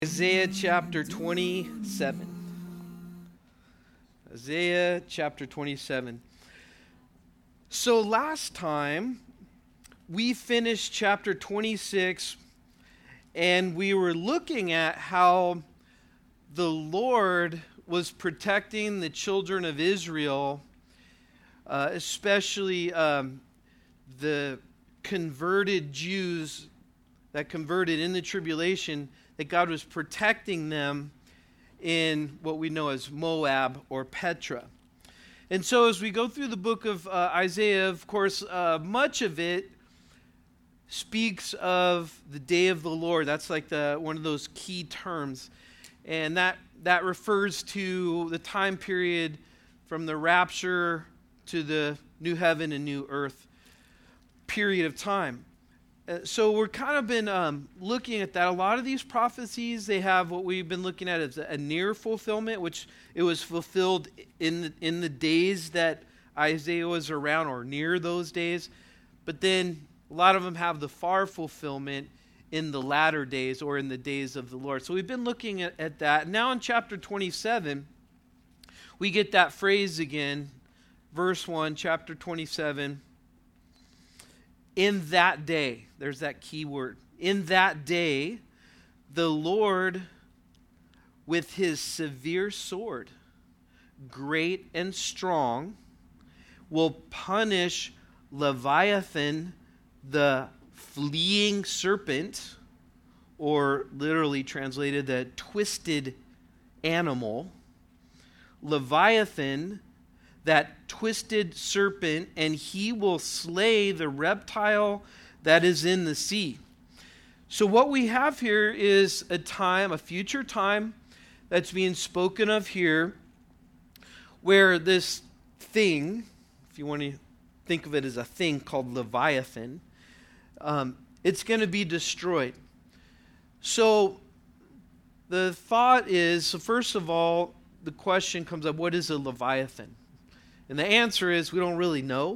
Isaiah chapter 27. Isaiah chapter 27. So last time we finished chapter 26 and we were looking at how the Lord was protecting the children of Israel, especially the converted Jews that converted in the tribulation, that God was protecting them in what we know as Moab or Petra. And so as we go through the book of Isaiah, of course, much of it speaks of the day of the Lord. That's like one of those key terms. And that refers to the time period from the rapture to the new heaven and new earth period of time. So we're kind of been looking at that. A lot of these prophecies, they have what we've been looking at as a near fulfillment, which it was fulfilled in the days that Isaiah was around, or near those days. But then a lot of them have the far fulfillment in the latter days, or in the days of the Lord. So we've been looking at that. Now in chapter 27, we get that phrase again, verse 1, chapter 27. In that day, there's that key word. In that day, the Lord, with his severe sword, great and strong, will punish Leviathan, the fleeing serpent, or literally translated, the twisted animal. Leviathan, that twisted serpent, and he will slay the reptile that is in the sea. So what we have here is a future time that's being spoken of here, where this thing, if you want to think of it as a thing called Leviathan, it's going to be destroyed. So the thought is, so first of all, the question comes up, what is a Leviathan? And the answer is, we don't really know.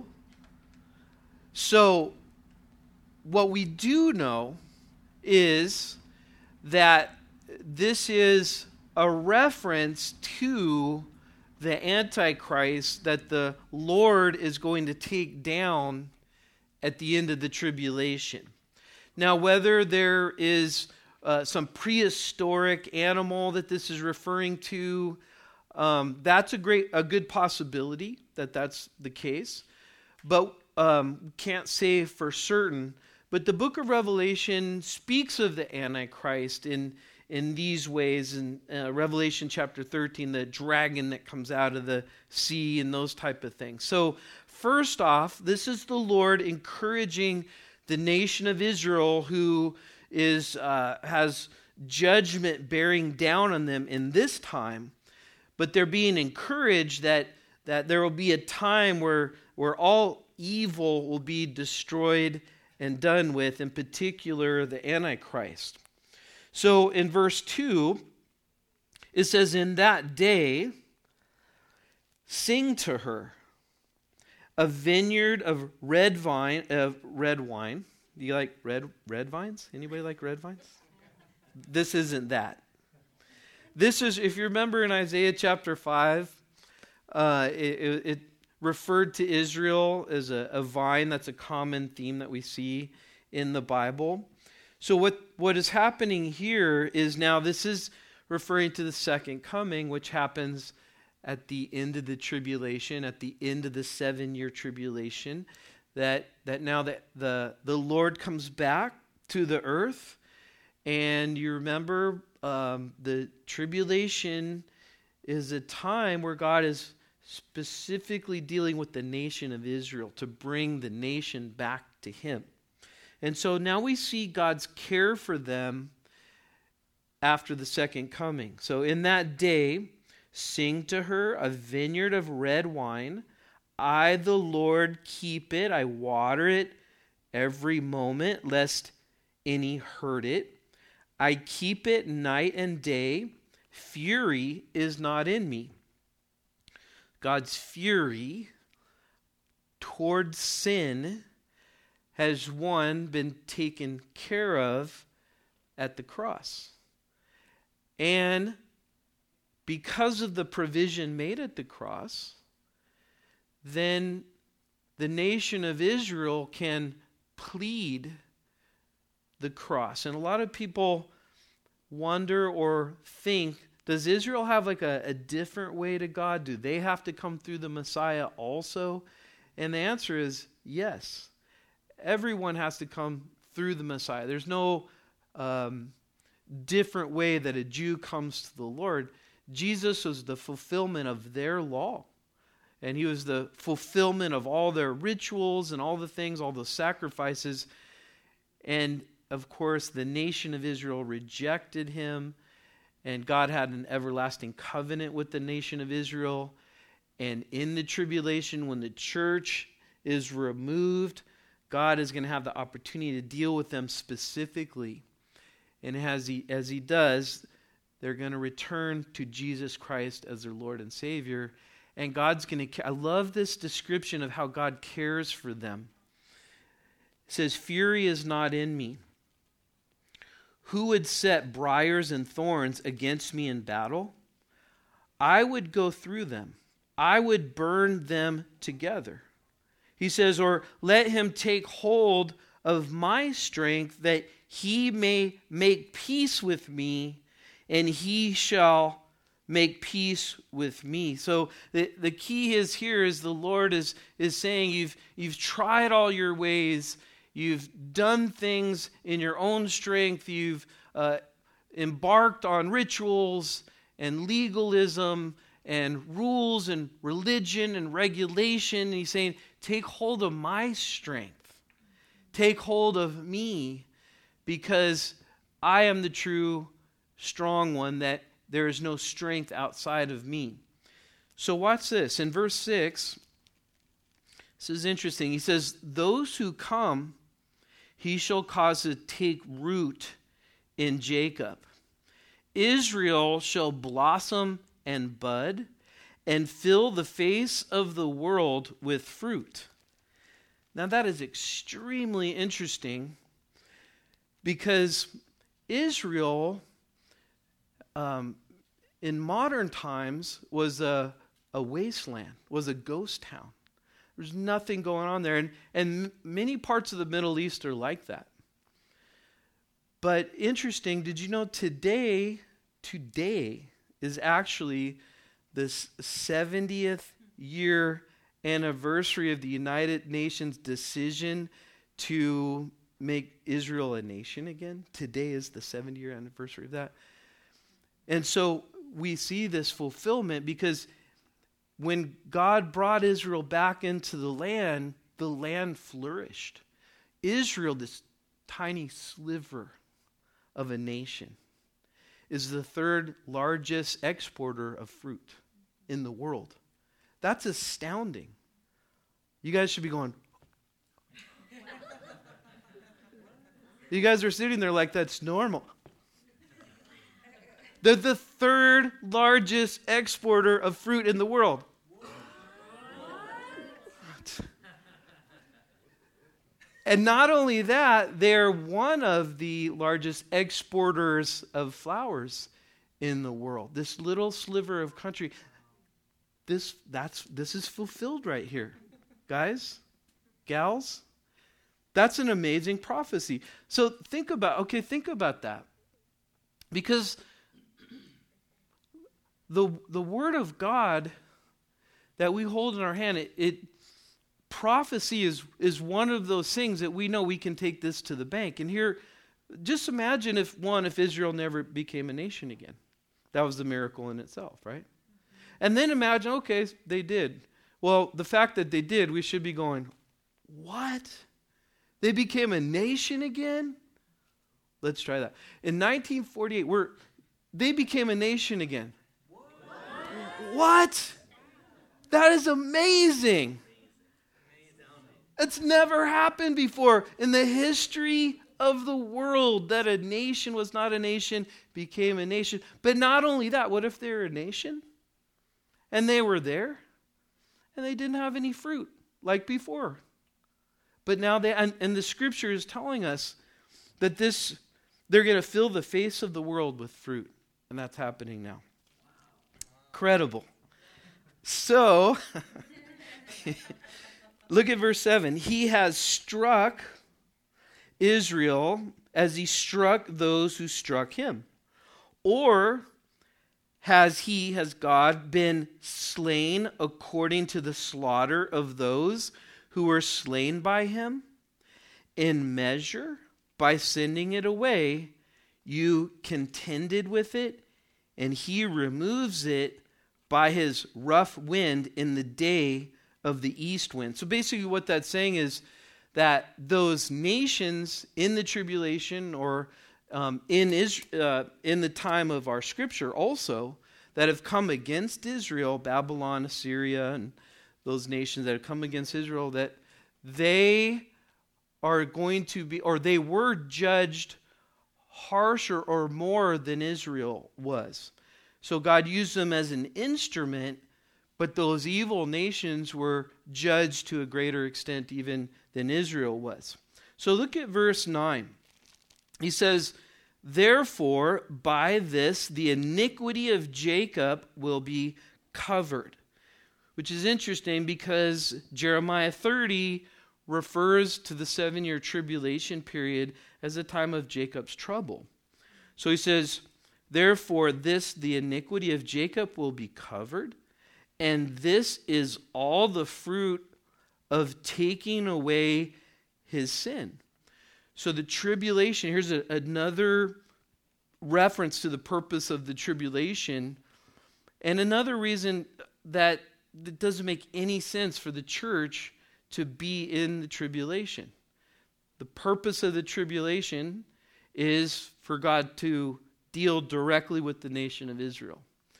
So what we do know is that this is a reference to the Antichrist that the Lord is going to take down at the end of the tribulation. Now, whether there is some prehistoric animal that this is referring to, that's a good possibility that that's the case, but can't say for certain. But the book of Revelation speaks of the Antichrist in these ways. In Revelation chapter 13, the dragon that comes out of the sea and those type of things. So first off, this is the Lord encouraging the nation of Israel, who has judgment bearing down on them in this time. But they're being encouraged that there will be a time where all evil will be destroyed and done with, in particular the Antichrist. So in verse 2, it says, in that day, sing to her a vineyard of red wine. Do you like red vines? Anybody like red vines? This isn't that. This is, if you remember in Isaiah chapter 5, it referred to Israel as a vine. That's a common theme that we see in the Bible. So what is happening here is, now this is referring to the second coming, which happens at the end of the tribulation, at the end of the 7-year tribulation, that now that the Lord comes back to the earth. And you remember, the tribulation is a time where God is specifically dealing with the nation of Israel to bring the nation back to him. And so now we see God's care for them after the second coming. So in that day, sing to her a vineyard of red wine. I, the Lord, keep it. I water it every moment, lest any hurt it. I keep it night and day. Fury is not in me. God's fury towards sin has, one, been taken care of at the cross. And because of the provision made at the cross, then the nation of Israel can plead the cross. And a lot of people wonder or think, does Israel have like a different way to God? Do they have to come through the Messiah also? And the answer is yes. Everyone has to come through the Messiah. There's no different way that a Jew comes to the Lord. Jesus was the fulfillment of their law. And he was the fulfillment of all their rituals and all the things, all the sacrifices. And of course, the nation of Israel rejected him. And God had an everlasting covenant with the nation of Israel. And in the tribulation, when the church is removed, God is going to have the opportunity to deal with them specifically. And as he does, they're going to return to Jesus Christ as their Lord and Savior. And God's going to, I love this description of how God cares for them. It says, "Fury is not in me. Who would set briars and thorns against me in battle? I would go through them. I would burn them together." He says, "Or let him take hold of my strength, that he may make peace with me, and he shall make peace with me." So the key is here is the Lord is saying, you've tried all your ways, you've done things in your own strength, you've embarked on rituals and legalism and rules and religion and regulation. And he's saying, take hold of my strength. Take hold of me, because I am the true strong one, that there is no strength outside of me. So watch this. In verse 6, this is interesting. He says, "Those who come, he shall cause to take root in Jacob. Israel shall blossom and bud, and fill the face of the world with fruit." Now that is extremely interesting, because Israel in modern times was a wasteland, was a ghost town. There's nothing going on there. And many parts of the Middle East are like that. But interesting, did you know today is actually the 70th year anniversary of the United Nations decision to make Israel a nation again? Today is the 70-year anniversary of that. And so we see this fulfillment, because when God brought Israel back into the land flourished. Israel, this tiny sliver of a nation, is the third largest exporter of fruit in the world. That's astounding. You guys should be going, you guys are sitting there like that's normal. They're the third largest exporter of fruit in the world. What? And not only that, they're one of the largest exporters of flowers in the world. This little sliver of country, this is fulfilled right here. Guys, gals, that's an amazing prophecy. So think about that. Because the Word of God that we hold in our hand, prophecy is one of those things that we know we can take this to the bank. And here, just imagine if Israel never became a nation again. That was the miracle in itself, right? And then imagine, okay, they did. Well, the fact that they did, we should be going, what? They became a nation again? Let's try that. In 1948, they became a nation again. What? That is amazing. It's never happened before in the history of the world that a nation was not a nation, became a nation. But not only that, what if they're a nation and they were there and they didn't have any fruit like before? But now and the scripture is telling us that they're going to fill the face of the world with fruit. And that's happening now. Incredible. So, look at verse 7. He has struck Israel as he struck those who struck him. Or has God been slain according to the slaughter of those who were slain by him? In measure, by sending it away, you contended with it, and he removes it by his rough wind in the day of the east wind. So basically what that's saying is that those nations in the tribulation or in the time of our scripture also that have come against Israel, Babylon, Assyria, and those nations that have come against Israel, that they are going to be, or they were judged harsher or more than Israel was. So God used them as an instrument, but those evil nations were judged to a greater extent even than Israel was. So look at verse 9. He says, therefore, by this the iniquity of Jacob will be covered. Which is interesting because Jeremiah 30 refers to the 7-year tribulation period as a time of Jacob's trouble. So he says, therefore, the iniquity of Jacob will be covered, and this is all the fruit of taking away his sin. So the tribulation, here's another reference to the purpose of the tribulation, and another reason that it doesn't make any sense for the church to be in the tribulation. The purpose of the tribulation is for God to deal directly with the nation of Israel.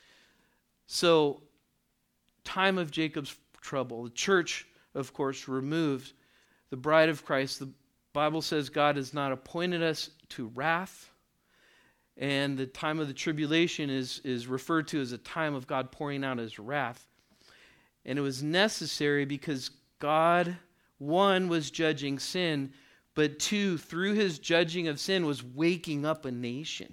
So, time of Jacob's trouble. The church, of course, removed. The bride of Christ. The Bible says God has not appointed us to wrath. And the time of the tribulation is referred to as a time of God pouring out his wrath. And it was necessary because God, one, was judging sin, but two, through his judging of sin, was waking up a nation.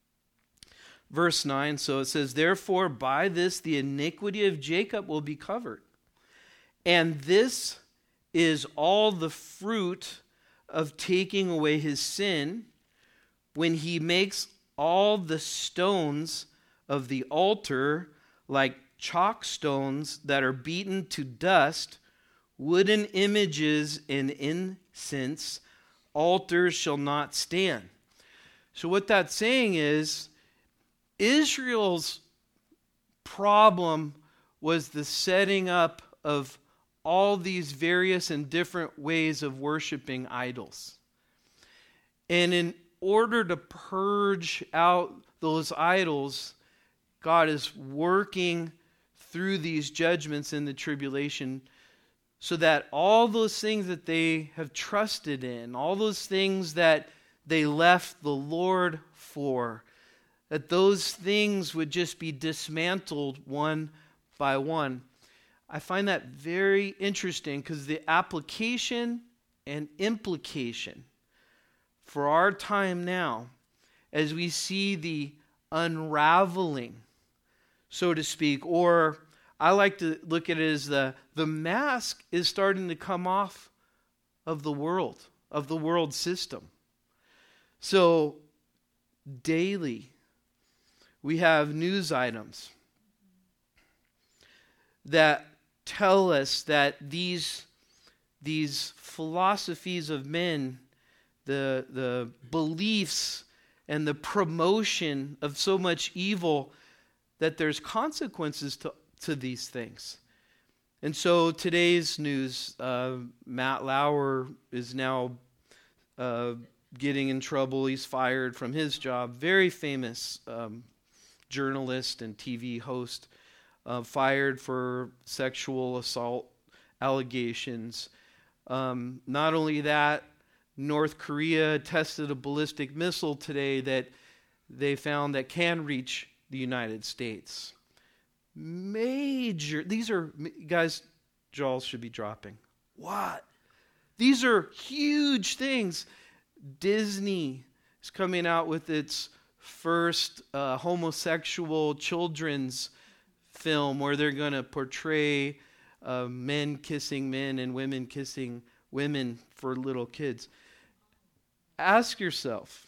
Verse 9, so it says, therefore, by this the iniquity of Jacob will be covered. And this is all the fruit of taking away his sin, when he makes all the stones of the altar like chalk stones that are beaten to dust, wooden images and incense, altars shall not stand. So what that's saying is, Israel's problem was the setting up of all these various and different ways of worshiping idols. And in order to purge out those idols, God is working through these judgments in the tribulation so that all those things that they have trusted in, all those things that they left the Lord for, that those things would just be dismantled one by one. I find that very interesting because the application and implication for our time now, as we see the unraveling, so to speak, or I like to look at it as the mask is starting to come off of the world system. So daily, we have news items that tell us that these philosophies of men, the beliefs and the promotion of so much evil, that there's consequences to these things. And so today's news, Matt Lauer is now getting in trouble. He's fired from his job. Very famous journalist and TV host, fired for sexual assault allegations. Not only that, North Korea tested a ballistic missile today that they found that can reach the United States. These are, guys, jaws should be dropping. What? These are huge things. Disney is coming out with its first homosexual children's film where they're going to portray men kissing men and women kissing women for little kids. Ask yourself,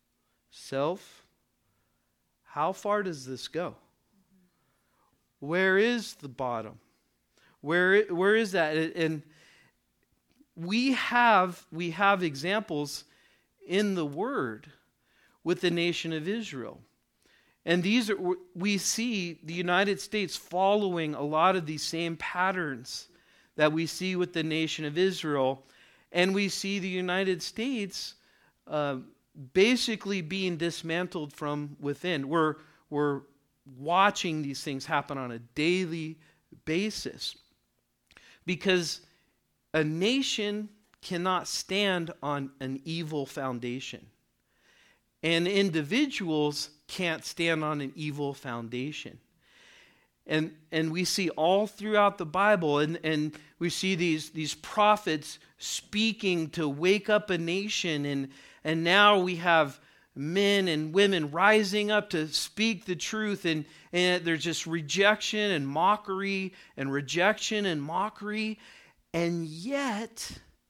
how far does this go? Where is the bottom? Where is that? And we have examples in the Word with the nation of Israel. And we see the United States following a lot of these same patterns that we see with the nation of Israel. And we see the United States basically being dismantled from within. We're watching these things happen on a daily basis. Because a nation cannot stand on an evil foundation. And individuals can't stand on an evil foundation. And we see all throughout the Bible, and we see these prophets speaking to wake up a nation, and now we have men and women rising up to speak the truth, and there's just rejection and mockery and rejection and mockery. And yet,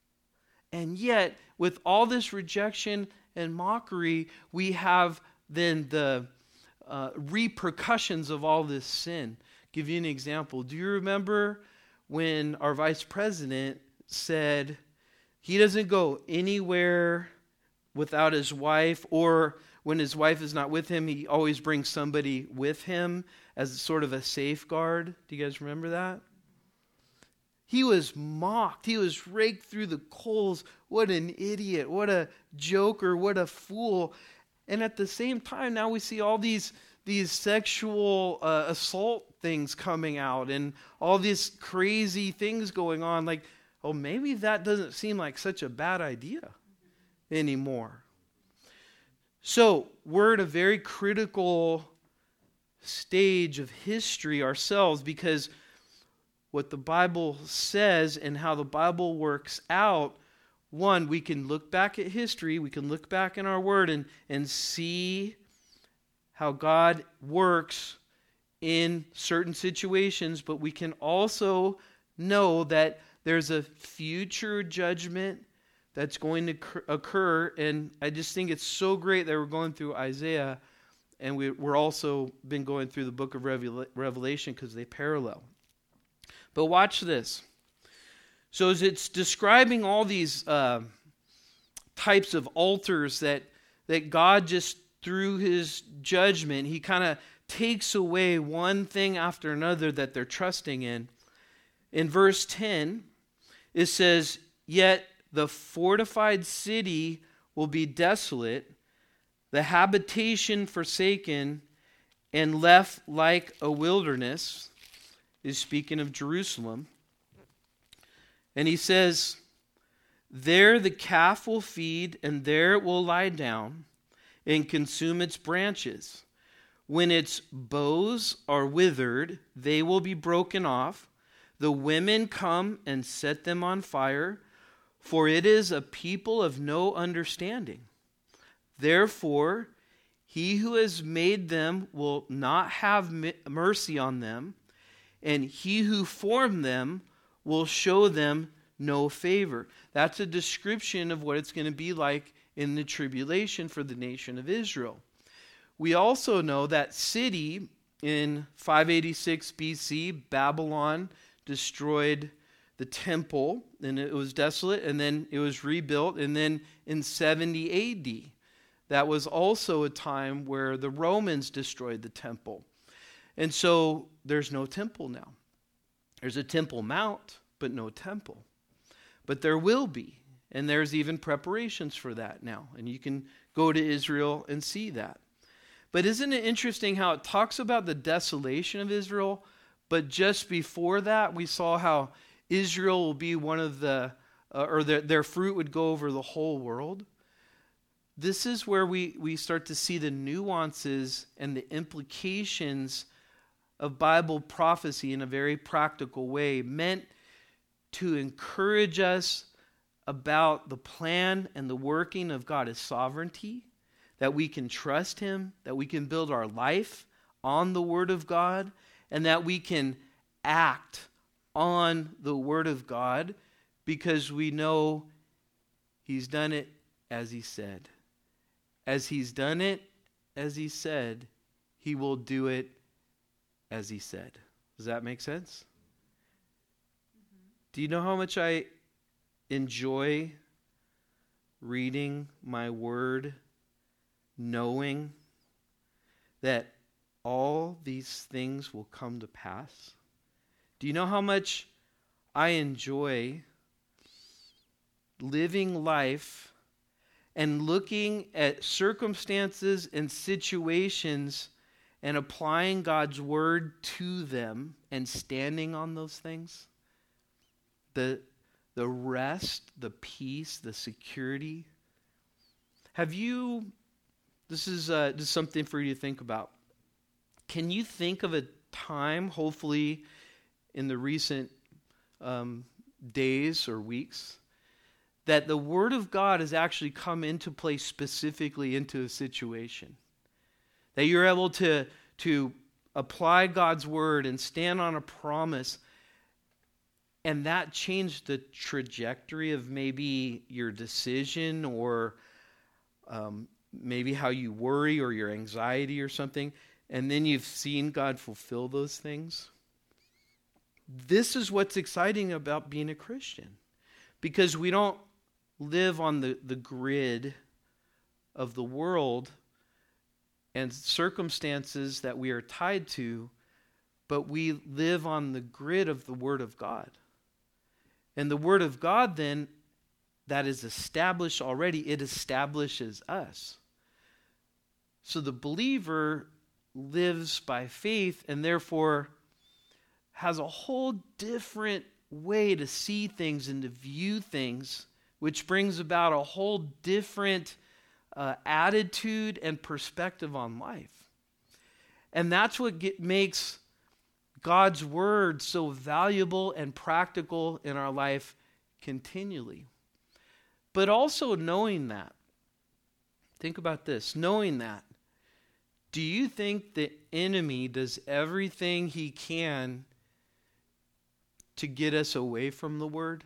with all this rejection and mockery, we have then the repercussions of all this sin. Give you an example. Do you remember when our vice president said he doesn't go anywhere without his wife, or when his wife is not with him, he always brings somebody with him as sort of a safeguard? Do you guys remember that? He was mocked. He was raked through the coals. What an idiot. What a joker. What a fool. And at the same time, now we see all these sexual assault things coming out and all these crazy things going on. Like, oh, maybe that doesn't seem like such a bad idea anymore. So we're at a very critical stage of history ourselves, because what the Bible says and how the Bible works out, one, we can look back at history, we can look back in our Word and see how God works in certain situations, but we can also know that there's a future judgment that's going to occur. And I just think it's so great that we're going through Isaiah, and we're also been going through the book of Revelation, because they parallel. But watch this. So as it's describing all these types of altars that God just, through his judgment, he kind of takes away one thing after another that they're trusting in. In verse 10, it says, "Yet the fortified city will be desolate, the habitation forsaken, and left like a wilderness," is speaking of Jerusalem. And he says, "There the calf will feed, and there it will lie down and consume its branches. When its boughs are withered, they will be broken off. The women come and set them on fire, for it is a people of no understanding. Therefore, he who has made them will not have mercy on them, and he who formed them will show them no favor." That's a description of what it's going to be like in the tribulation for the nation of Israel. We also know that city in 586 BC, Babylon destroyed the temple, and it was desolate, and then it was rebuilt. And then in 70 AD, that was also a time where the Romans destroyed the temple. And so there's no temple now. There's a Temple Mount, but no temple. But there will be, and there's even preparations for that now. And you can go to Israel and see that. But isn't it interesting how it talks about the desolation of Israel, but just before that we saw how Israel will be one of their fruit would go over the whole world? This is where we start to see the nuances and the implications of Bible prophecy in a very practical way, meant to encourage us about the plan and the working of God's sovereignty, that we can trust him, that we can build our life on the Word of God, and that we can act on the Word of God because we know he's done it as he said. As he's done it as he said, he will do it as he said. Does that make sense? Do you know how much I enjoy reading my word, knowing that all these things will come to pass? Do you know how much I enjoy living life and looking at circumstances and situations and applying God's word to them and standing on those things? The rest, the peace, the security. This is just something for you to think about. Can you think of a time, hopefully in the recent days or weeks, that the Word of God has actually come into play specifically into a situation? That you're able to apply God's Word and stand on a promise, and that changed the trajectory of maybe your decision or maybe how you worry or your anxiety or something, and then you've seen God fulfill those things? This is what's exciting about being a Christian, because we don't live on the grid of the world and circumstances that we are tied to, but we live on the grid of the Word of God. And the Word of God then, that is established already, it establishes us. So the believer lives by faith and therefore has a whole different way to see things and to view things, which brings about a whole different attitude and perspective on life. And that's what makes God's Word so valuable and practical in our life continually. But also knowing that, think about this, knowing that, do you think the enemy does everything he can to get us away from the Word?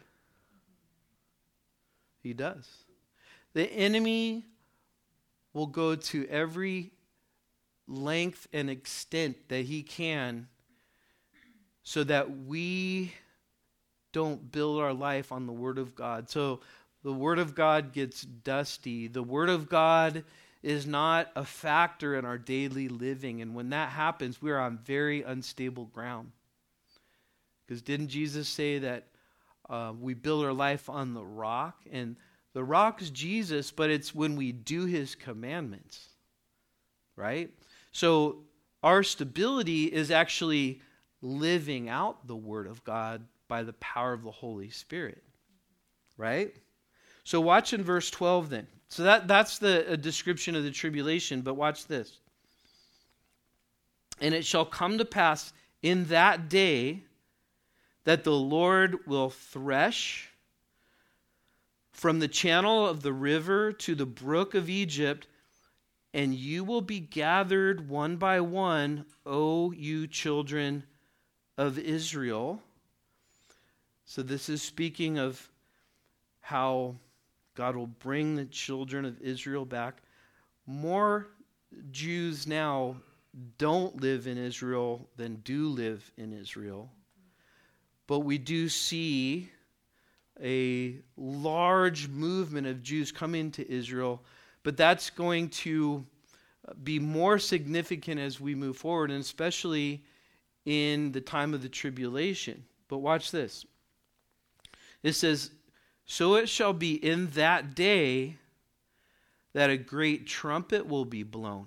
He does. The enemy will go to every length and extent that he can so that we don't build our life on the Word of God. So the Word of God gets dusty. The Word of God is not a factor in our daily living. And when that happens, we are on very unstable ground. Because didn't Jesus say that we build our life on the rock? And the rock is Jesus, but it's when we do his commandments, right? So our stability is actually living out the Word of God by the power of the Holy Spirit, right? So watch in verse 12 then. So that's the description of the tribulation, but watch this. And it shall come to pass in that day that the Lord will thresh from the channel of the river to the brook of Egypt, and you will be gathered one by one, O you children of Israel. So this is speaking of how God will bring the children of Israel back. More Jews now don't live in Israel than do live in Israel. But we do see a large movement of Jews coming to Israel. But that's going to be more significant as we move forward, and especially in the time of the tribulation. But watch this. It says, so it shall be in that day that a great trumpet will be blown.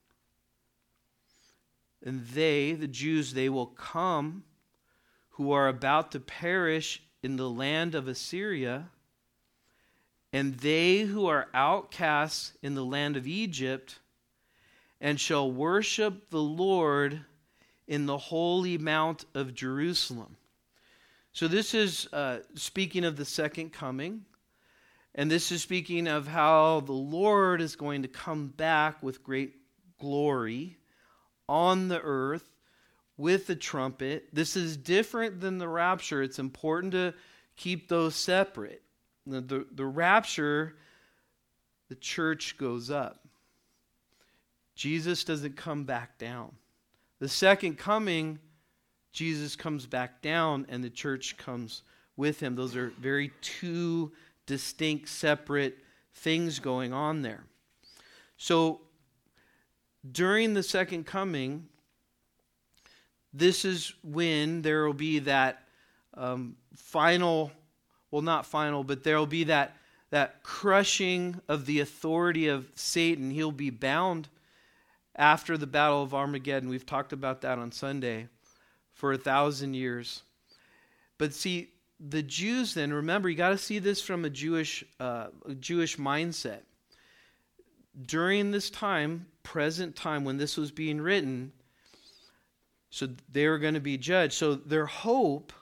And they, the Jews, they will come who are about to perish in the land of Assyria, and they who are outcasts in the land of Egypt, and shall worship the Lord in the holy mount of Jerusalem. So this is speaking of the second coming. And this is speaking of how the Lord is going to come back with great glory on the earth with the trumpet. This is different than the rapture. It's important to keep those separate. The rapture, the church goes up. Jesus doesn't come back down. The second coming, Jesus comes back down and the church comes with him. Those are very two distinct, separate things going on there. So during the second coming, this is when there will be that final, well, not final, but there will be that crushing of the authority of Satan. He'll be bound after the Battle of Armageddon. We've talked about that on Sunday for 1,000 years. But see, the Jews then, remember, you got to see this from a Jewish mindset. During this time, present time, when this was being written, so they were going to be judged. So their hope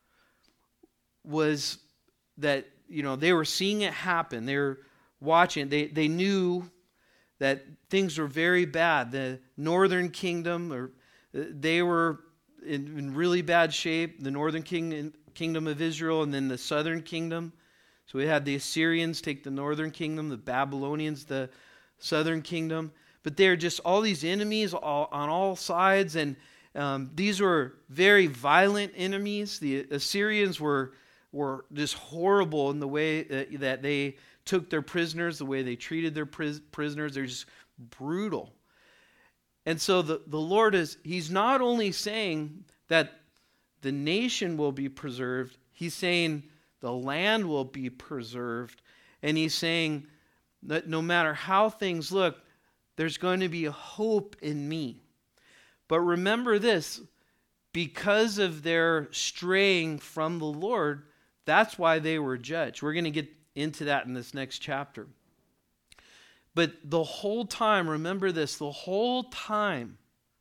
was that, they were seeing it happen. They were watching. They knew that things were very bad. The northern kingdom, they were in really bad shape. The northern kingdom of Israel, and then the southern kingdom. So we had the Assyrians take the northern kingdom, the Babylonians the southern kingdom. But they're just all these enemies on all sides, and these were very violent enemies. The Assyrians were just horrible in the way that they took their prisoners, the way they treated their prisoners. They're just brutal. And so the Lord he's not only saying that the nation will be preserved, he's saying the land will be preserved. And he's saying that no matter how things look, there's going to be a hope in me. But remember this, because of their straying from the Lord, that's why they were judged. We're going to get into that in this next chapter. But the whole time, remember this, the whole time,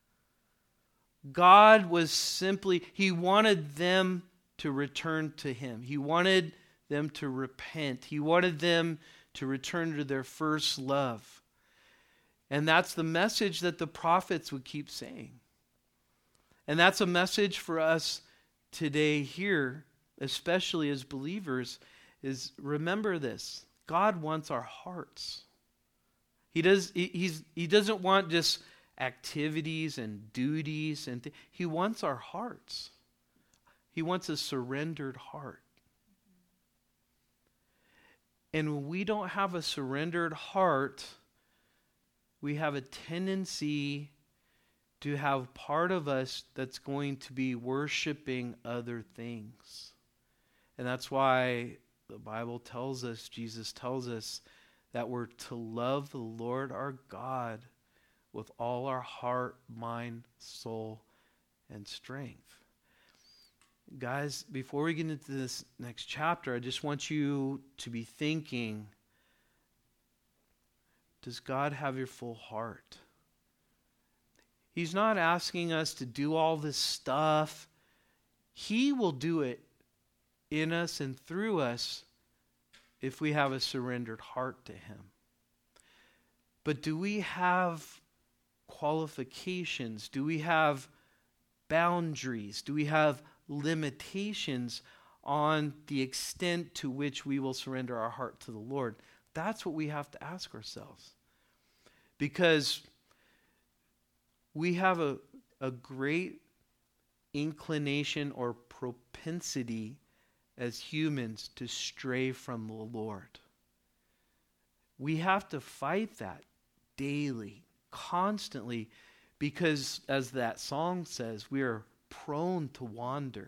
God was simply, he wanted them to return to him. He wanted them to repent. He wanted them to return to their first love. And that's the message that the prophets would keep saying. And that's a message for us today here, especially as believers, is remember this. God wants our hearts. He doesn't want just activities and duties. He wants our hearts. He wants a surrendered heart. And when we don't have a surrendered heart, we have a tendency to have part of us that's going to be worshiping other things. And that's why the Bible tells us, Jesus tells us, that we're to love the Lord our God with all our heart, mind, soul, and strength. Guys, before we get into this next chapter, I just want you to be thinking, does God have your full heart? He's not asking us to do all this stuff. He will do it in us and through us if we have a surrendered heart to him. But do we have qualifications? Do we have boundaries? Do we have limitations on the extent to which we will surrender our heart to the Lord? That's what we have to ask ourselves. Because we have a great inclination or propensity as humans to stray from the Lord. We have to fight that daily, constantly, because as that song says, we are prone to wander.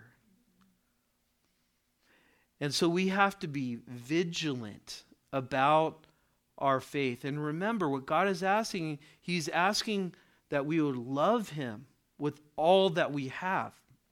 And so we have to be vigilant about our faith. And remember, what God is asking, he's asking that we would love him with all that we have.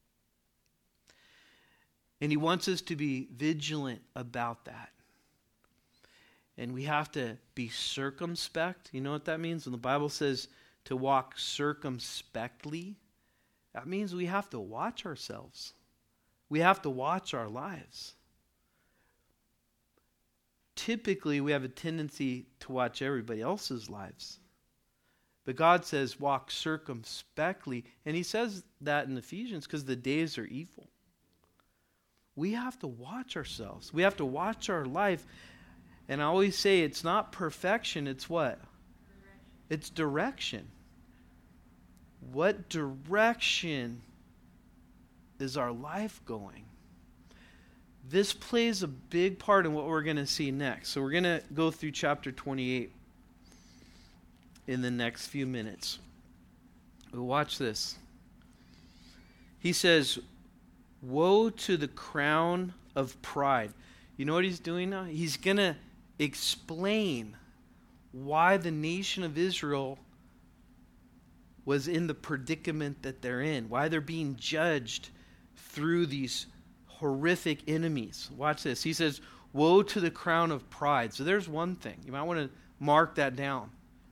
And he wants us to be vigilant about that. And we have to be circumspect. You know what that means? When the Bible says to walk circumspectly, that means we have to watch ourselves. We have to watch our lives. typically we have a tendency to watch everybody else's lives. But God says, walk circumspectly. And he says that in Ephesians because the days are evil. We have to watch ourselves. We have to watch our life. And I always say it's not perfection, it's what? Direction. It's direction. What direction is our life going? This plays a big part in what we're going to see next. So we're going to go through chapter 28 in the next few minutes. But watch this. He says, woe to the crown of pride. You know what he's doing now? He's going to explain why the nation of Israel was in the predicament that they're in, why they're being judged through these horrific enemies. Watch this. He says, woe to the crown of pride. So there's one thing. You might want to mark that down.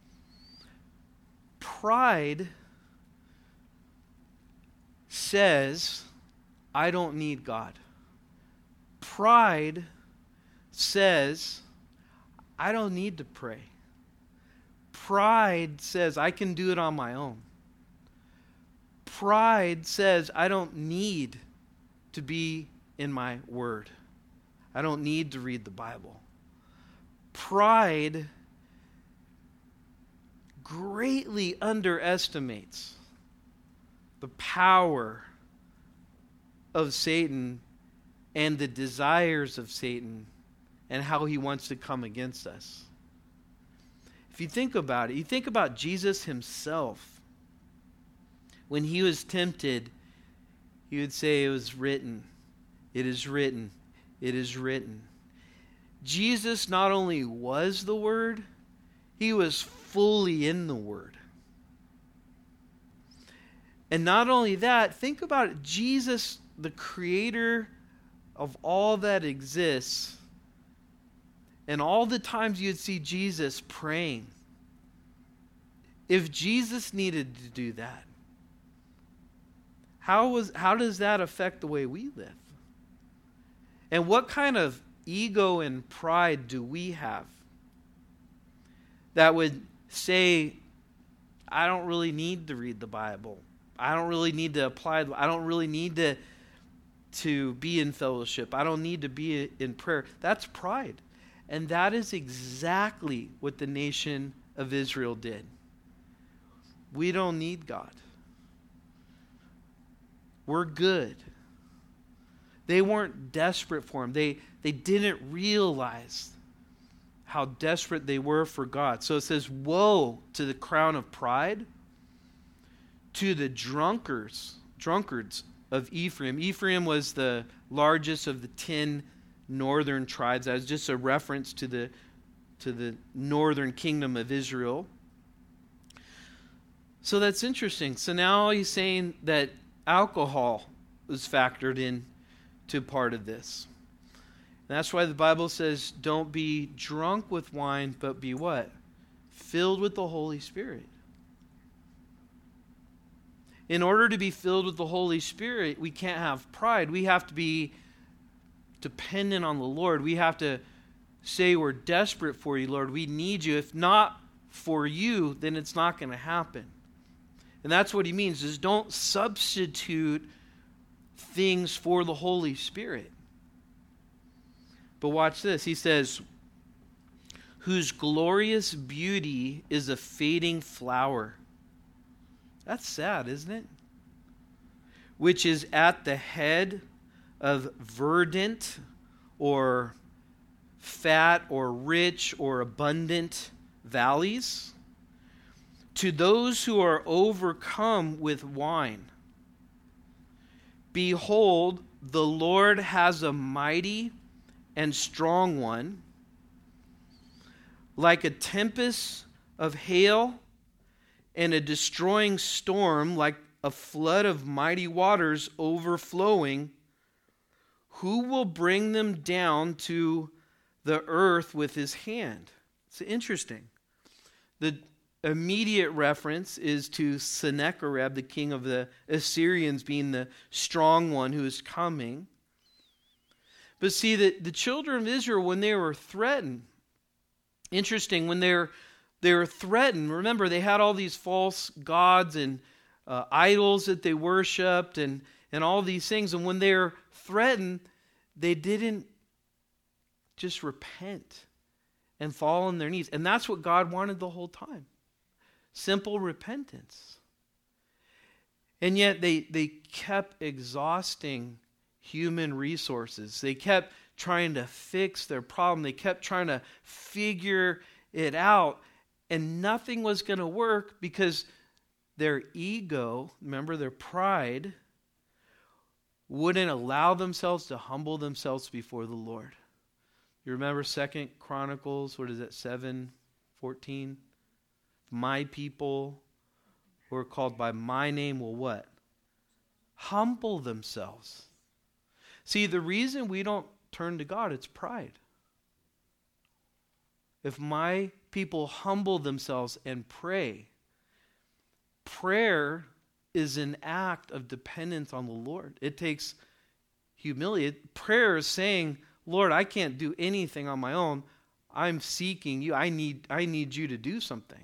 Pride says, I don't need God. Pride says, I don't need to pray. Pride says, I can do it on my own. Pride says, I don't need to be in my word. I don't need to read the Bible. Pride greatly underestimates the power of Satan and the desires of Satan and how he wants to come against us. If you think about it, you think about Jesus himself. When he was tempted, he would say, it was written, it is written, it is written. Jesus not only was the Word, he was fully in the Word. And not only that, think about it. Jesus, the creator of all that exists, and all the times you'd see Jesus praying. If Jesus needed to do that, how does that affect the way we live? And what kind of ego and pride do we have that would say, I don't really need to read the Bible. I don't really need to apply. I don't really need to be in fellowship. I don't need to be in prayer. That's pride. And that is exactly what the nation of Israel did. We don't need God. We're good. They weren't desperate for him. They didn't realize how desperate they were for God. So it says, woe to the crown of pride, to the drunkards of Ephraim. Ephraim was the largest of the 10 northern tribes. That was just a reference to the northern kingdom of Israel. So that's interesting. So now he's saying that alcohol was factored in to part of this. And that's why the Bible says, don't be drunk with wine, but be what? Filled with the Holy Spirit. In order to be filled with the Holy Spirit, we can't have pride. We have to be dependent on the Lord. We have to say we're desperate for you, Lord. We need you. If not for you, then it's not going to happen. And that's what he means, is don't substitute things for the Holy Spirit. But watch this. He says, whose glorious beauty is a fading flower. That's sad, isn't it? Which is at the head of verdant or fat or rich or abundant valleys. To those who are overcome with wine, behold, the Lord has a mighty and strong one, like a tempest of hail and a destroying storm, like a flood of mighty waters overflowing. Who will bring them down to the earth with his hand? It's interesting. The immediate reference is to Sennacherib, the king of the Assyrians, being the strong one who is coming. But see, the children of Israel, when they were threatened, interesting, when they were threatened, remember they had all these false gods and idols that they worshipped and all these things. And when they were threatened, they didn't just repent and fall on their knees. And that's what God wanted the whole time. Simple repentance. And yet they kept exhausting human resources. They kept trying to fix their problem. They kept trying to figure it out. And nothing was going to work because their ego, remember their pride, wouldn't allow themselves to humble themselves before the Lord. You remember 2 Chronicles, 7:14? My people who are called by my name will what? Humble themselves. See, the reason we don't turn to God, it's pride. If my people humble themselves and pray, prayer is an act of dependence on the Lord. It takes humility. Prayer is saying, Lord, I can't do anything on my own. I'm seeking you. I need you to do something.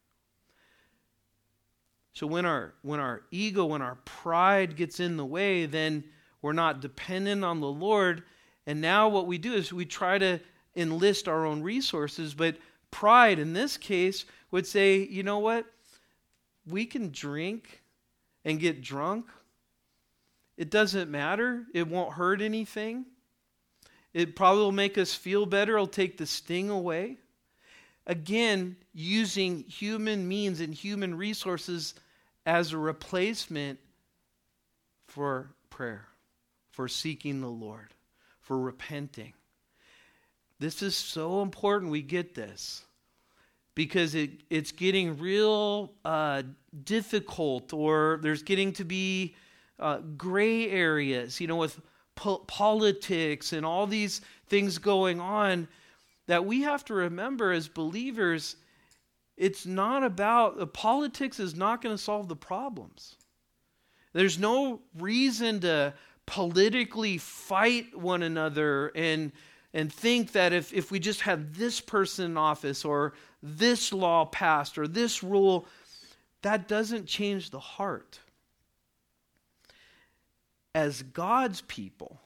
So when our ego, when our pride gets in the way, then we're not dependent on the Lord. And now what we do is we try to enlist our own resources. But pride, in this case, would say, you know what? We can drink and get drunk. It doesn't matter. It won't hurt anything. It probably will make us feel better. It'll take the sting away. Again, using human means and human resources as a replacement for prayer, for seeking the Lord, for repenting. This is so important we get this because it's getting real difficult, or there's getting to be gray areas, with politics and all these things going on, that we have to remember as believers, it's not about, politics is not going to solve the problems. There's no reason to politically fight one another and think that if we just have this person in office or this law passed or this rule, that doesn't change the heart. As God's people,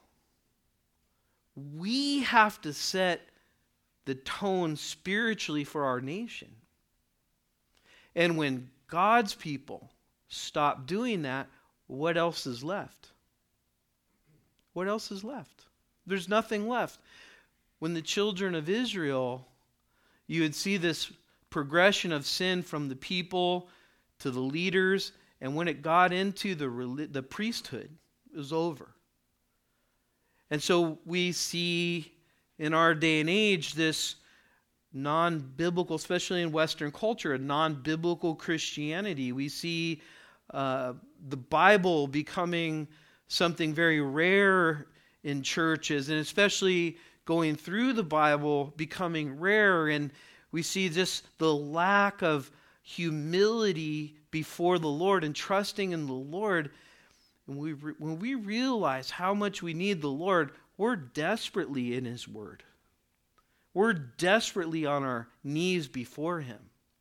we have to set the tone spiritually for our nation. And when God's people stop doing that, what else is left? What else is left? There's nothing left. When the children of Israel, you would see this progression of sin from the people to the leaders, and when it got into the priesthood, it was over. And so we see in our day and age this non-biblical, especially in Western culture, a non-biblical Christianity. We see the Bible becoming something very rare in churches, and especially going through the Bible becoming rare. And we see just the lack of humility before the Lord and trusting in the Lord. And when we realize how much we need the Lord, we're desperately in His Word. We're desperately on our knees before Him.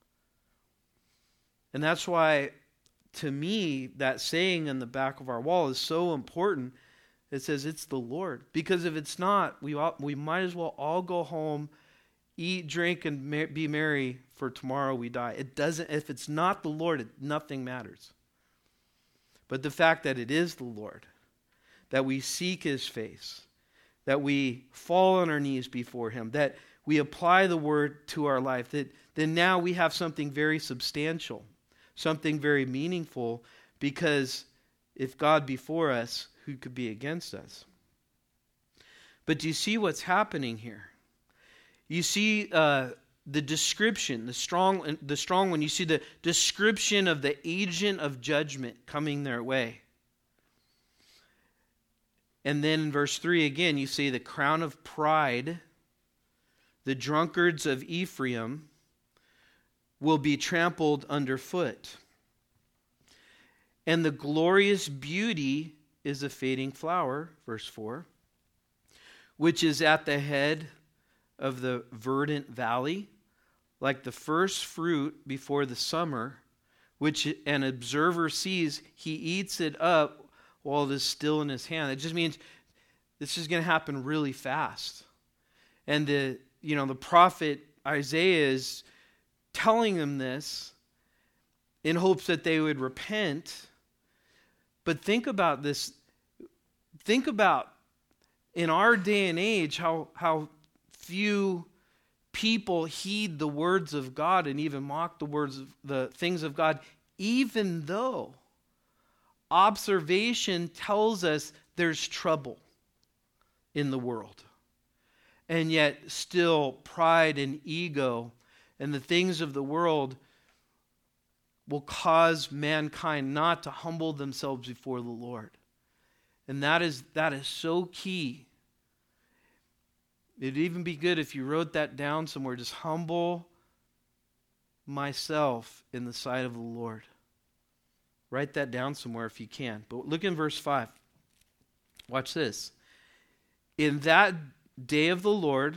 And that's why, to me, that saying in the back of our wall is so important. It says it's the Lord. Because if it's not, we might as well all go home, eat, drink, and be merry, for tomorrow we die. It doesn't. If it's not the Lord, nothing matters. But the fact that it is the Lord, that we seek His face, that we fall on our knees before Him, that we apply the Word to our life, that then now we have something very substantial, something very meaningful, because if God be for us, who could be against us? But do you see what's happening here? You see the description, the strong one. You see the description of the agent of judgment coming their way. And then in verse 3 again, you see the crown of pride, the drunkards of Ephraim will be trampled underfoot. And the glorious beauty is a fading flower, verse 4, which is at the head of the verdant valley, like the first fruit before the summer, which an observer sees, he eats it up while it is still in his hand. It just means this is going to happen really fast. And the prophet Isaiah is telling them this in hopes that they would repent. But think about this. Think about in our day and age how few people heed the words of God and even mock the things of God, even though observation tells us there's trouble in the world. And yet still pride and ego and the things of the world will cause mankind not to humble themselves before the Lord. And that is so key. It'd even be good if you wrote that down somewhere. Just humble myself in the sight of the Lord. Write that down somewhere if you can. But look in verse 5. Watch this. In that day of the Lord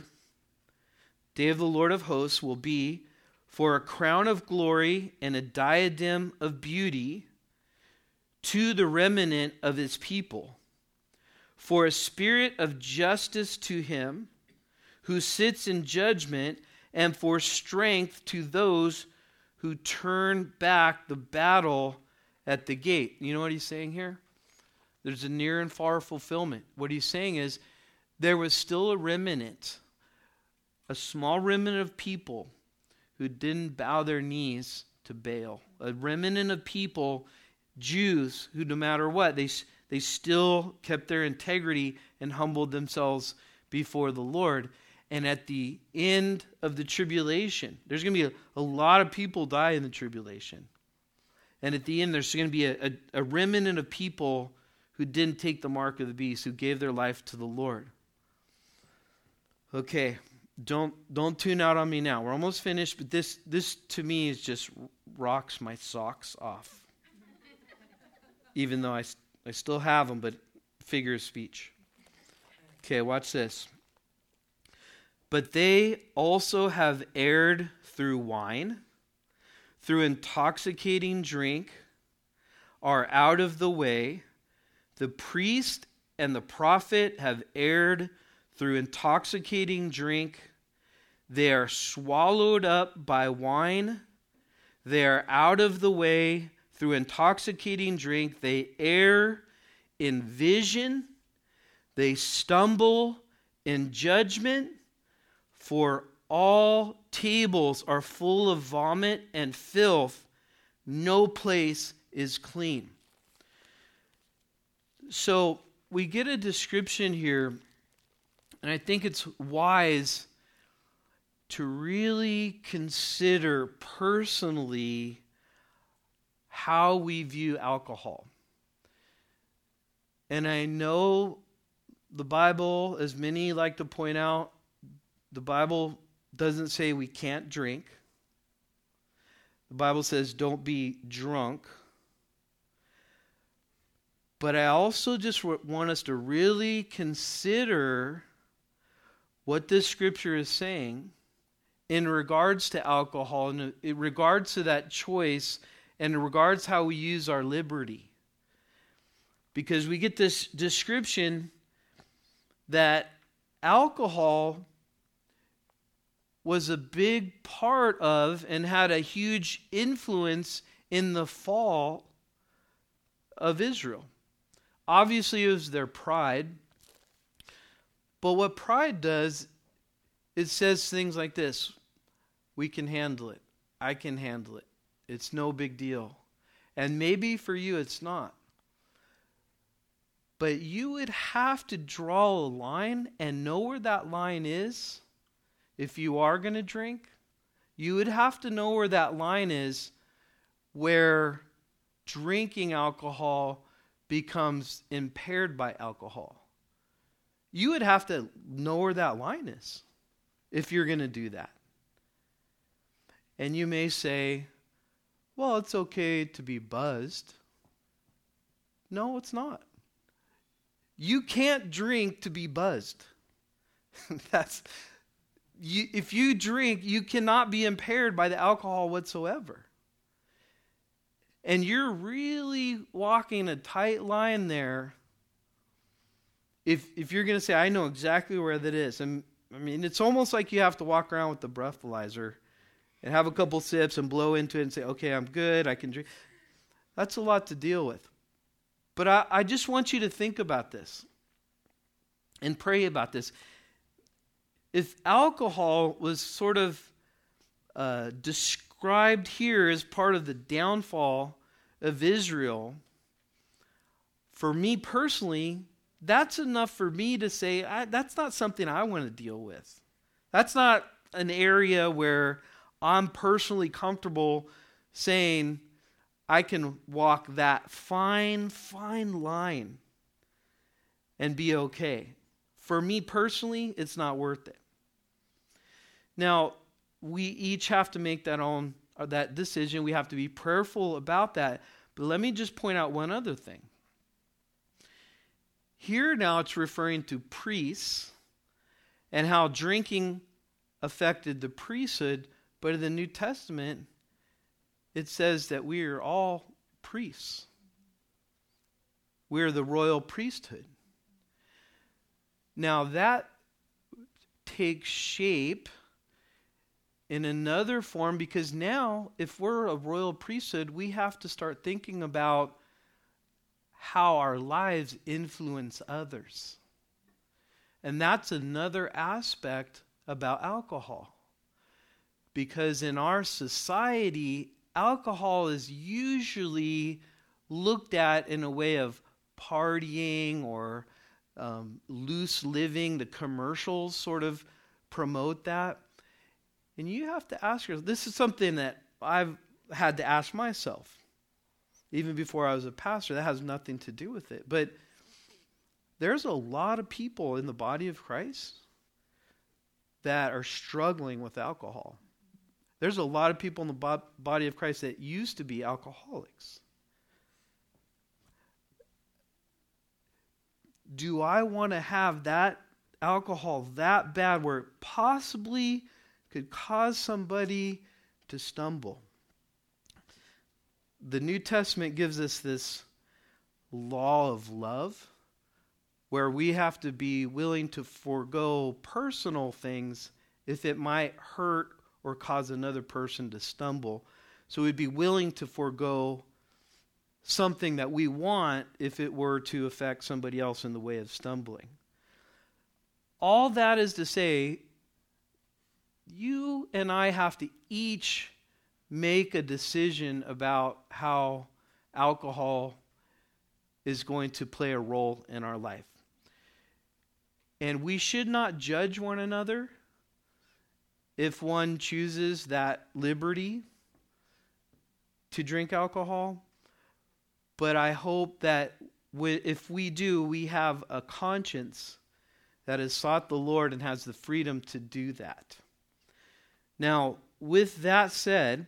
of hosts will be for a crown of glory and a diadem of beauty to the remnant of his people. For a spirit of justice to him who sits in judgment, and for strength to those who turn back the battle at the gate. You know what he's saying here? There's a near and far fulfillment. What he's saying is there was still a remnant, a small remnant of people who didn't bow their knees to Baal. A remnant of people, Jews, who no matter what, they still kept their integrity and humbled themselves before the Lord. And at the end of the tribulation, there's going to be a lot of people die in the tribulation. And at the end, there's going to be a remnant of people who didn't take the mark of the beast, who gave their life to the Lord. Okay, don't tune out on me now. We're almost finished, but this to me is just rocks my socks off. Even though I still have them, but figure of speech. Okay, watch this. But they also have erred through wine, through intoxicating drink, are out of the way. The priest and the prophet have erred through intoxicating drink. They are swallowed up by wine. They are out of the way through intoxicating drink. They err in vision. They stumble in judgment. For all tables are full of vomit and filth. No place is clean. So we get a description here, and I think it's wise to really consider personally how we view alcohol. And I know the Bible, as many like to point out, the Bible doesn't say we can't drink. The Bible says don't be drunk. But I also just want us to really consider what this scripture is saying in regards to alcohol, and in regards to that choice, and in regards to how we use our liberty. Because we get this description that alcohol was a big part of and had a huge influence in the fall of Israel. Obviously, it was their pride. But what pride does, it says things like this: we can handle it. I can handle it. It's no big deal. And maybe for you it's not. But you would have to draw a line and know where that line is. If you are going to drink, you would have to know where that line is where drinking alcohol becomes impaired by alcohol. You would have to know where that line is if you're going to do that. And you may say, well, it's okay to be buzzed. No, it's not. You can't drink to be buzzed. If you drink, you cannot be impaired by the alcohol whatsoever. And you're really walking a tight line there if you're going to say, I know exactly where that is. And I mean, it's almost like you have to walk around with the breathalyzer and have a couple sips and blow into it and say, okay, I'm good, I can drink. That's a lot to deal with. But I just want you to think about this and pray about this. If alcohol was sort of described here as part of the downfall of Israel, for me personally, that's enough for me to say, that's not something I want to deal with. That's not an area where I'm personally comfortable saying I can walk that fine line and be okay. For me personally, it's not worth it. Now, we each have to make that decision. We have to be prayerful about that. But let me just point out one other thing. Here now it's referring to priests and how drinking affected the priesthood. But in the New Testament, it says that we are all priests. We are the royal priesthood. Now that takes shape in another form, because now if we're a royal priesthood, we have to start thinking about how our lives influence others. And that's another aspect about alcohol. Because in our society, alcohol is usually looked at in a way of partying or loose living. The commercials sort of promote that. And you have to ask yourself, this is something that I've had to ask myself. Even before I was a pastor, that has nothing to do with it. But there's a lot of people in the body of Christ that are struggling with alcohol. There's a lot of people in the body of Christ that used to be alcoholics. Do I want to have that alcohol that bad where it possibly could cause somebody to stumble? The New Testament gives us this law of love where we have to be willing to forego personal things if it might hurt or cause another person to stumble. So we'd be willing to forego something that we want if it were to affect somebody else in the way of stumbling. All that is to say, you and I have to each make a decision about how alcohol is going to play a role in our life. And we should not judge one another if one chooses that liberty to drink alcohol. But I hope that if we do, we have a conscience that has sought the Lord and has the freedom to do that. Now, with that said,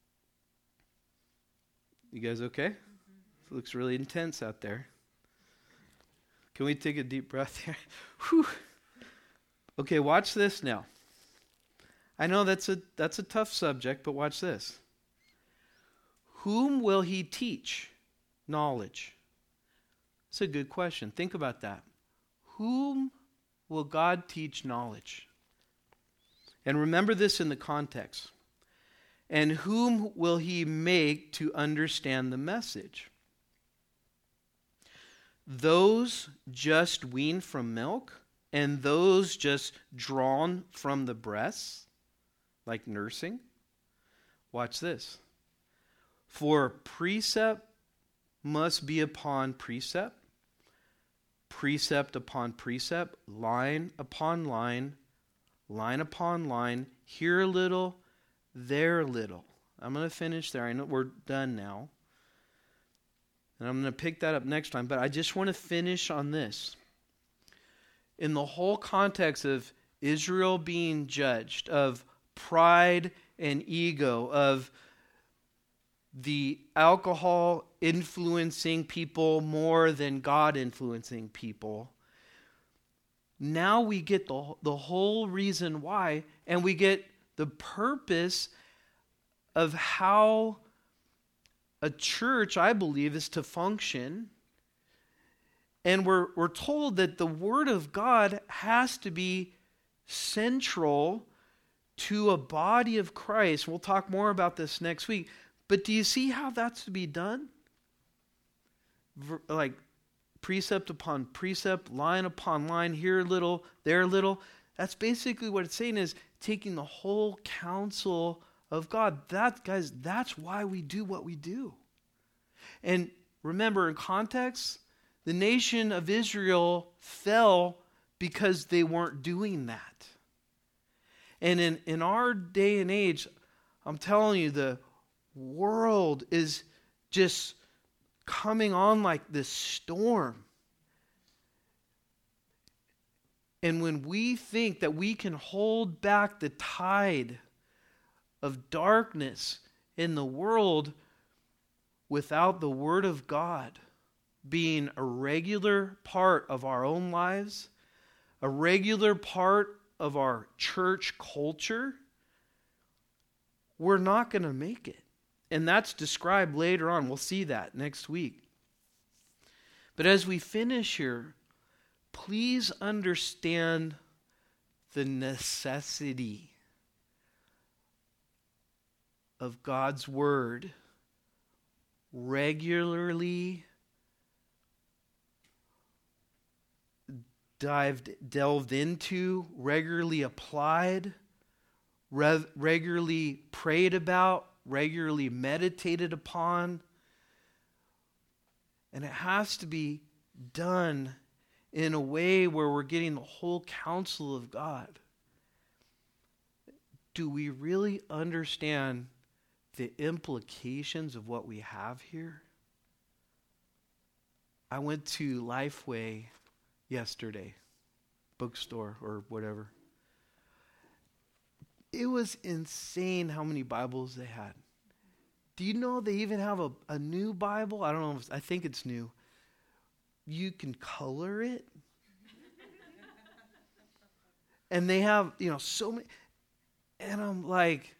you guys okay? It looks really intense out there. Can we take a deep breath here? Whew. Okay, watch this now. I know that's a tough subject, but watch this. Whom will he teach knowledge? It's a good question. Think about that. Whom will God teach knowledge? And remember this in the context. And whom will he make to understand the message? Those just weaned from milk, and those just drawn from the breasts, like nursing? Watch this. For precept must be upon precept, precept upon precept, line upon line, line upon line, here a little, there a little. I'm going to finish there. I know we're done now. And I'm going to pick that up next time. But I just want to finish on this. In the whole context of Israel being judged, of pride and ego, of the alcohol influencing people more than God influencing people, Now we get the whole reason why, and we get the purpose of how a church, I believe, is to function. And we're told that the Word of God has to be central to a body of Christ. We'll talk more about this next week. But do you see how that's to be done? Like precept upon precept, line upon line, here a little, there a little. That's basically what it's saying, is taking the whole counsel of God. Guys, that's why we do what we do. And remember, in context, the nation of Israel fell because they weren't doing that. And in our day and age, I'm telling you, the world is just coming on like this storm. And when we think that we can hold back the tide of darkness in the world without the Word of God being a regular part of our own lives, a regular part of our church culture, we're not going to make it. And that's described later on. We'll see that next week. But as we finish here, please understand the necessity of God's Word regularly delved into, regularly applied, regularly prayed about, regularly meditated upon. And it has to be done in a way where we're getting the whole counsel of God. Do we really understand the implications of what we have here? I went to Lifeway yesterday, bookstore or whatever. It was insane how many Bibles they had. Do you know they even have a new Bible? I don't know. I think it's new. You can color it. And they have, so many. And I'm like,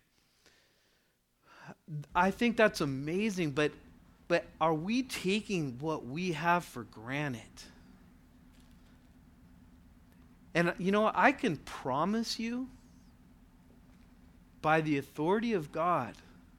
I think that's amazing, but are we taking what we have for granted? And I can promise you, by the authority of God,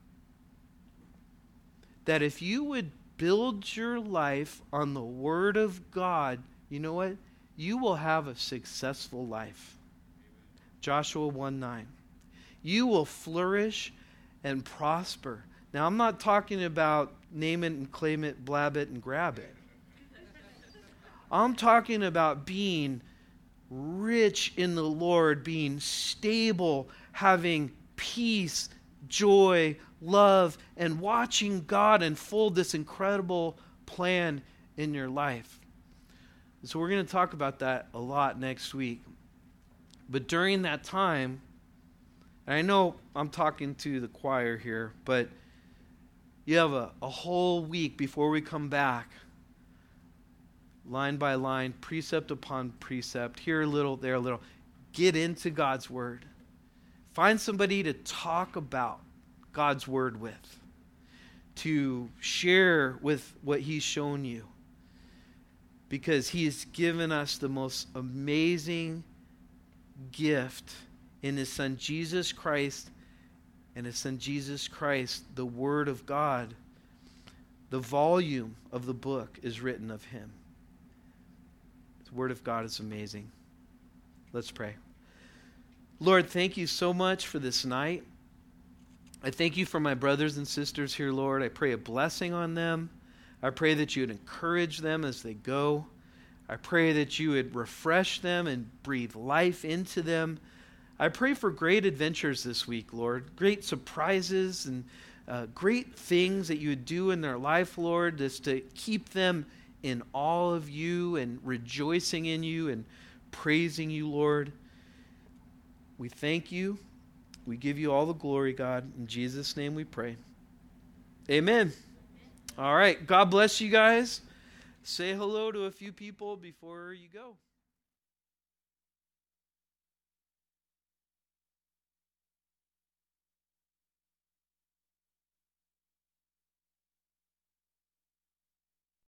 that if you would build your life on the Word of God, you know what? You will have a successful life. Joshua 1:9. You will flourish and prosper. Now, I'm not talking about name it and claim it, blab it and grab it. I'm talking about being rich in the Lord, being stable, having peace, joy, love, and watching God unfold this incredible plan in your life. So we're going to talk about that a lot next week. But during that time, and I know I'm talking to the choir here, but you have a whole week before we come back, line by line, precept upon precept, here a little, there a little. Get into God's Word. Find somebody to talk about God's Word with, to share with what He's shown you, because He has given us the most amazing gift in His Son Jesus Christ, and His Son Jesus Christ, the Word of God. The volume of the book is written of Him. The Word of God is amazing. Let's pray. Lord, thank you so much for this night. I thank you for my brothers and sisters here, Lord. I pray a blessing on them. I pray that you would encourage them as they go. I pray that you would refresh them and breathe life into them. I pray for great adventures this week, Lord. Great surprises and great things that you would do in their life, Lord, just to keep them in awe of you and rejoicing in you and praising you, Lord. We thank you. We give you all the glory, God. In Jesus' name we pray. Amen. All right. God bless you guys. Say hello to a few people before you go.